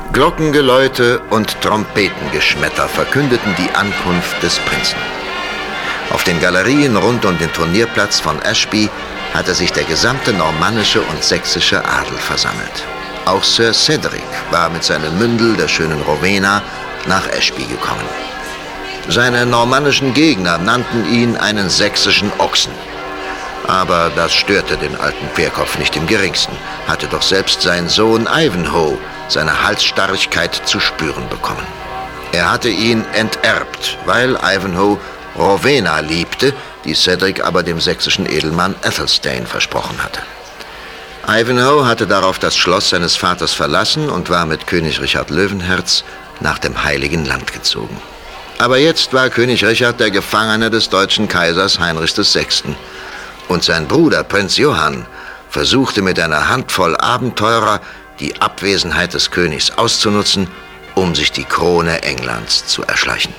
Glockengeläute und Trompetengeschmetter verkündeten die Ankunft des Prinzen. Auf den Galerien rund um den Turnierplatz von Ashby hatte sich der gesamte normannische und sächsische Adel versammelt. Auch Sir Cedric war mit seinem Mündel, der schönen Rowena, nach Ashby gekommen. Seine normannischen Gegner nannten ihn einen sächsischen Ochsen. Aber das störte den alten Querkopf nicht im geringsten, hatte doch selbst sein Sohn Ivanhoe seine Halsstarrigkeit zu spüren bekommen. Er hatte ihn enterbt, weil Ivanhoe Rowena liebte, die Cedric aber dem sächsischen Edelmann Athelstane versprochen hatte. Ivanhoe hatte darauf das Schloss seines Vaters verlassen und war mit König Richard Löwenherz nach dem Heiligen Land gezogen. Aber jetzt war König Richard der Gefangene des deutschen Kaisers Heinrich VI. Und sein Bruder Prinz Johann versuchte mit einer Handvoll Abenteurer die Abwesenheit des Königs auszunutzen, um sich die Krone Englands zu erschleichen.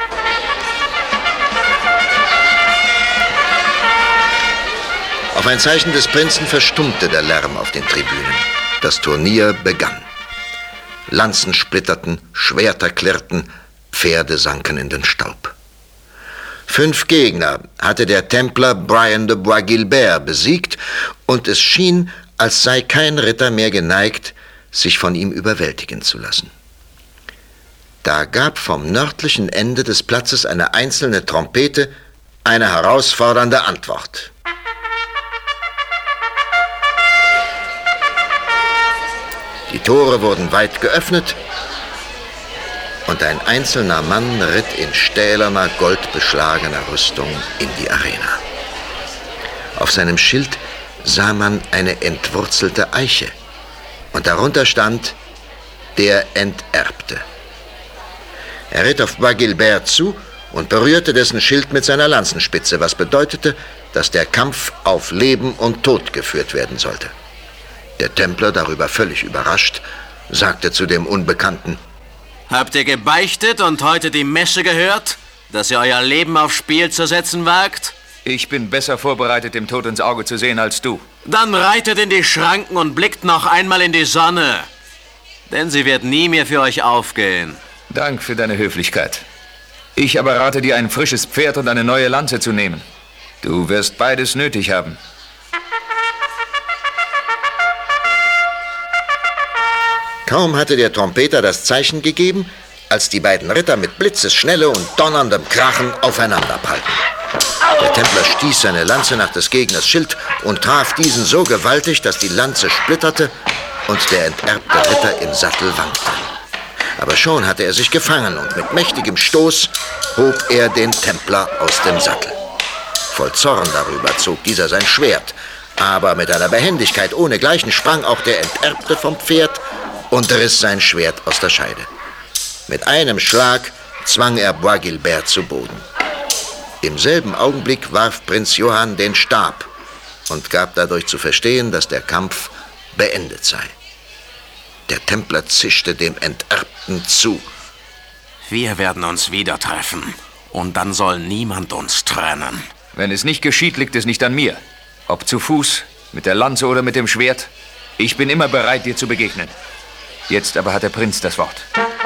Auf ein Zeichen des Prinzen verstummte der Lärm auf den Tribünen. Das Turnier begann. Lanzen splitterten, Schwerter klirrten, Pferde sanken in den Staub. 5 Gegner hatte der Templer Brian de Bois-Guilbert besiegt und es schien, als sei kein Ritter mehr geneigt, sich von ihm überwältigen zu lassen. Da gab vom nördlichen Ende des Platzes eine einzelne Trompete eine herausfordernde Antwort. Die Tore wurden weit geöffnet und ein einzelner Mann ritt in stählerner, goldbeschlagener Rüstung in die Arena. Auf seinem Schild sah man eine entwurzelte Eiche und darunter stand der Enterbte. Er ritt auf Bois-Guilbert zu und berührte dessen Schild mit seiner Lanzenspitze, was bedeutete, dass der Kampf auf Leben und Tod geführt werden sollte. Der Templer, darüber völlig überrascht, sagte zu dem Unbekannten: Habt ihr gebeichtet und heute die Messe gehört, dass ihr euer Leben aufs Spiel zu setzen wagt? Ich bin besser vorbereitet, dem Tod ins Auge zu sehen als du. Dann reitet in die Schranken und blickt noch einmal in die Sonne. Denn sie wird nie mehr für euch aufgehen. Dank für deine Höflichkeit. Ich aber rate dir, ein frisches Pferd und eine neue Lanze zu nehmen. Du wirst beides nötig haben. Kaum hatte der Trompeter das Zeichen gegeben, als die beiden Ritter mit Blitzesschnelle und donnerndem Krachen aufeinanderprallten. Der Templer stieß seine Lanze nach des Gegners Schild und traf diesen so gewaltig, dass die Lanze splitterte und der enterbte Ritter im Sattel wankte. Aber schon hatte er sich gefangen und mit mächtigem Stoß hob er den Templer aus dem Sattel. Voll Zorn darüber zog dieser sein Schwert, aber mit einer Behendigkeit ohnegleichen sprang auch der Enterbte vom Pferd und riss sein Schwert aus der Scheide. Mit einem Schlag zwang er Bois-Guilbert zu Boden. Im selben Augenblick warf Prinz Johann den Stab und gab dadurch zu verstehen, dass der Kampf beendet sei. Der Templer zischte dem Enterbten zu. Wir werden uns wieder treffen und dann soll niemand uns trennen. Wenn es nicht geschieht, liegt es nicht an mir. Ob zu Fuß, mit der Lanze oder mit dem Schwert. Ich bin immer bereit, dir zu begegnen. Jetzt aber hat der Prinz das Wort.